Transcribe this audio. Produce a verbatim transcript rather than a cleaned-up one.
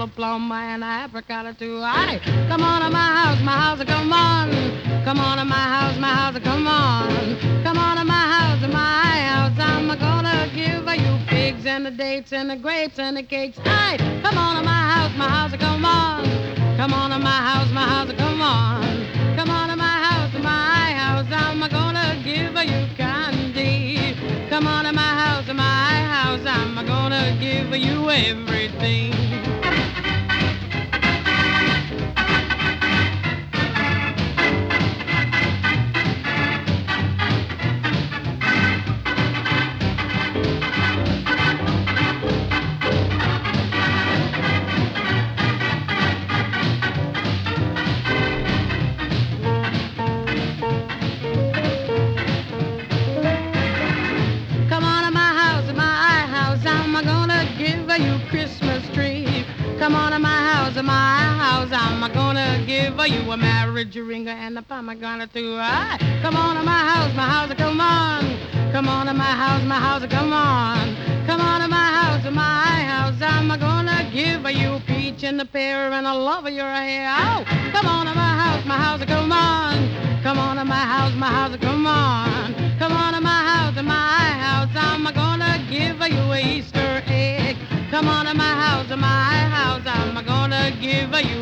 a plum and an apricot too. Aye, come on to my house, my house, come on. Come on to my house, my house, come on. Come on to my house, my house. I'm gonna give you pigs and the dates and the grapes and the cakes. Aye, come on to my house, my house, come on. Come on to my house, my house, come on. Come on to my house, my house. I'm gonna give you candy. Come on to my house, my house. I'm gonna give you everything. You Christmas tree. Come on to my house, my house. I'm gonna give you a marriage ring and a pomegranate too. Ah, come on to my house, my house. Come on. Come on to my house, my house. Come on. Come on to my house, my house. I'm gonna give you peach and a pear and a love of your hair. Oh, come on to my house, my house. Come on. Come on to my house, my house. Come on. Come on to my house, my house. I'm gonna give you a Easter egg. Come on to my house, my house. I'm gonna give you